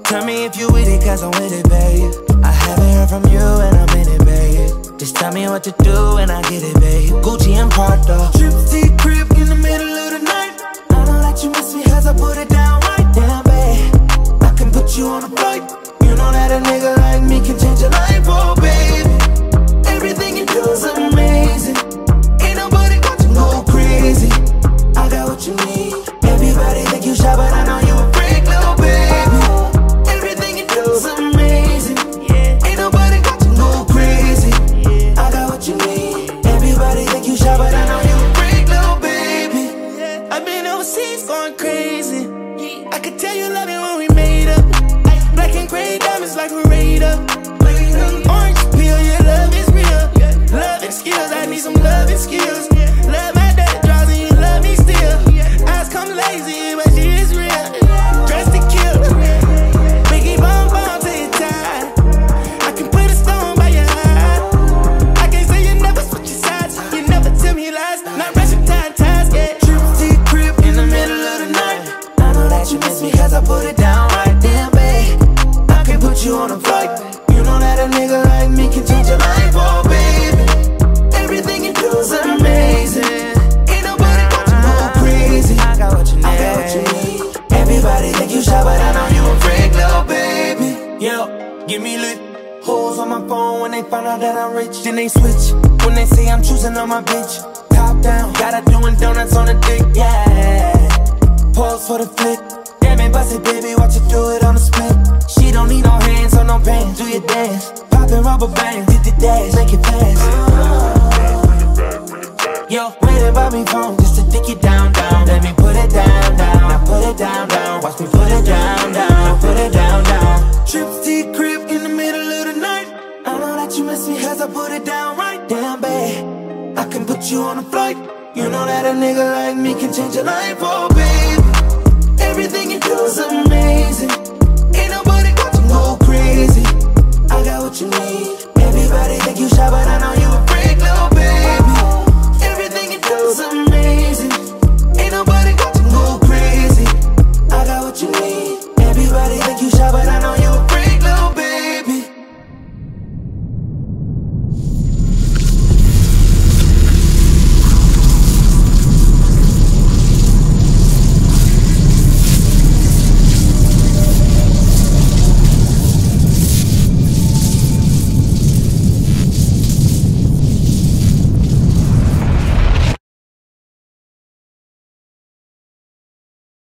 Tell me if you with it, cause I'm with it, babe. I haven't heard from you and I'm in it, babe. Just tell me what to do and I get it, babe. Gucci and Prada, Tripsy crib in the middle of the night. I know that you miss me as I put it down right. Damn, babe, I can put you on a flight. You know that a nigga like me can change your life, oh baby. Everything you do is amazing. Ain't nobody got to go crazy. I got what you need. Everybody think you shy, but I know you a freak, little baby. Everything you do is amazing. Ain't nobody got to go crazy. I got what you need. Everybody think you shy, but I know you a freak, little baby. I've been overseas going crazy. I could tell you love it when we made up. Black and gray diamonds like a radar. Orange peel, your love is real. Love and skills, I need some love and skills. Love my dirty draws and you love me still. Eyes come lazy, but she is real. Dressed to kill. Biggie bomb bomb till you tired. I can put a stone by your eye. I can't say you never switch your sides. You never tell me lies. Not rushing time, yeah. Tripsy crib in the middle of the night. I know that you miss me cause I put it down right. Damn, babe, I can put you on a flight. You know that a nigga like me can change your life, oh baby. Everything you do is amazing. Ain't nobody got to go crazy. I got what you need. I got what you need. Everybody think you shy, but I know you a freak, little baby. Yo, give me lit. Hoes on my phone when they find out that I'm rich. Then they switch when they say I'm choosing on my bitch. Top down, got her doing donuts on the dick, yeah. Pose for the flick. Damn it, bust it, baby, watch you do it on the split. She don't need no hands or no pants. Do your dance, poppin' rubber bands, hit the dash, make it fast. Yo, waiting by me phone just to dick it down, down. Let me put it down, down. Now put it down, down. Watch me put it down, down. Now put it down, down. Tripsy crib in the middle of the night. I know that you miss me as I put it down right. Damn, babe, I can put you on a flight. You know that a nigga like me can change your life.